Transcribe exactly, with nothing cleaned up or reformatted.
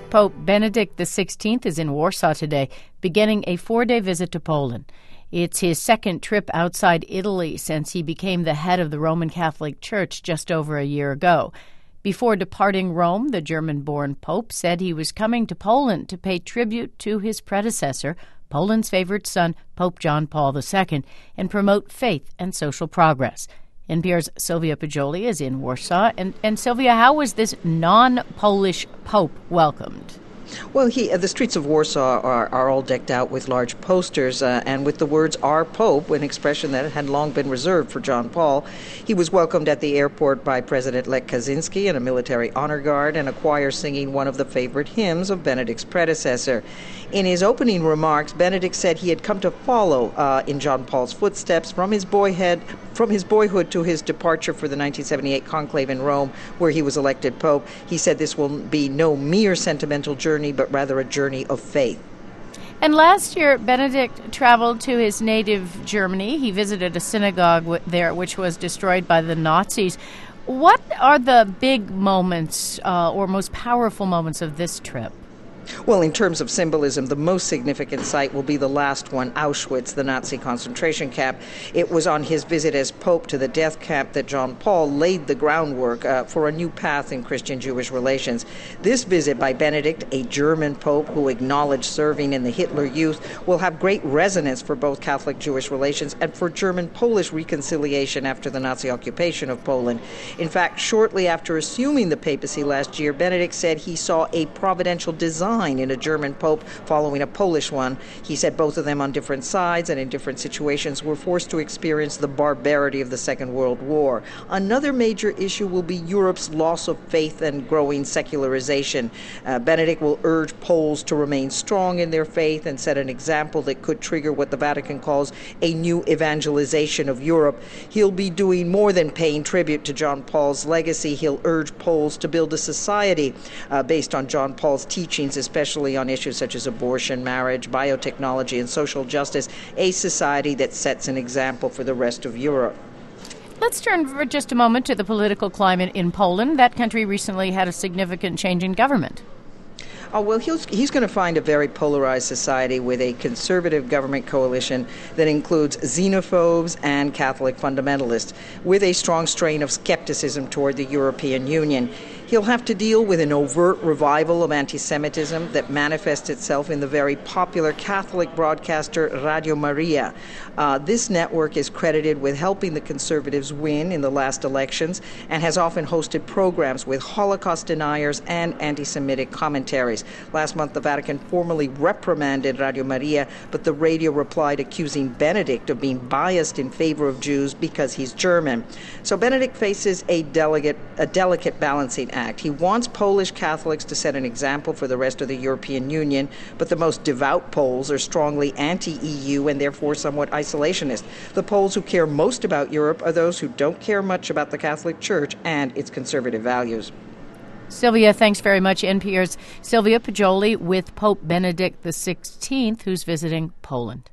Pope Benedict the sixteenth is in Warsaw today, beginning a four-day visit to Poland. It's his second trip outside Italy since he became the head of the Roman Catholic Church just over a year ago. Before departing Rome, the German-born Pope said he was coming to Poland to pay tribute to his predecessor, Poland's favorite son, Pope John Paul the Second, and promote faith and social progress. N P R's Sylvia Poggioli is in Warsaw. And, and Sylvia, how was this non-Polish Pope welcomed? Well, he, uh, the streets of Warsaw are, are all decked out with large posters uh, and with the words "Our Pope," an expression that had long been reserved for John Paul. He was welcomed at the airport by President Lech Kaczynski and a military honor guard and a choir singing one of the favorite hymns of Benedict's predecessor. In his opening remarks, Benedict said he had come to follow uh, in John Paul's footsteps from his boyhood, from his boyhood to his departure for the nineteen seventy-eight conclave in Rome, where he was elected Pope. He said this will be no mere sentimental journey, but rather a journey of faith. And last year, Benedict traveled to his native Germany. He visited a synagogue w- there, which was destroyed by the Nazis. What are the big moments uh, or most powerful moments of this trip? Well, in terms of symbolism, the most significant site will be the last one, Auschwitz, the Nazi concentration camp. It was on his visit as Pope to the death camp that John Paul laid the groundwork uh, for a new path in Christian-Jewish relations. This visit by Benedict, a German Pope who acknowledged serving in the Hitler Youth, will have great resonance for both Catholic-Jewish relations and for German-Polish reconciliation after the Nazi occupation of Poland. In fact, shortly after assuming the papacy last year, Benedict said he saw a providential design in a German pope following a Polish one. He said both of them on different sides and in different situations were forced to experience the barbarity of the Second World War. Another major issue will be Europe's loss of faith and growing secularization. Uh, Benedict will urge Poles to remain strong in their faith and set an example that could trigger what the Vatican calls a new evangelization of Europe. He'll be doing more than paying tribute to John Paul's legacy. He'll urge Poles to build a society uh, based on John Paul's teachings, especially on issues such as abortion, marriage, biotechnology, and social justice, a society that sets an example for the rest of Europe. Let's turn for just a moment to the political climate in Poland. That country recently had a significant change in government. Oh, well, he's, he's going to find a very polarized society with a conservative government coalition that includes xenophobes and Catholic fundamentalists, with a strong strain of skepticism toward the European Union. He'll have to deal with an overt revival of anti-Semitism that manifests itself in the very popular Catholic broadcaster Radio Maria. Uh, this network is credited with helping the conservatives win in the last elections and has often hosted programs with Holocaust deniers and anti-Semitic commentaries. Last month, the Vatican formally reprimanded Radio Maria, but the radio replied accusing Benedict of being biased in favor of Jews because he's German. So Benedict faces a delicate, a delicate balancing act. He wants Polish Catholics to set an example for the rest of the European Union, but the most devout Poles are strongly anti-E U and therefore somewhat isolationist. The Poles who care most about Europe are those who don't care much about the Catholic Church and its conservative values. Sylvia, thanks very much. N P R's Sylvia Poggioli with Pope Benedict the sixteenth, who's visiting Poland.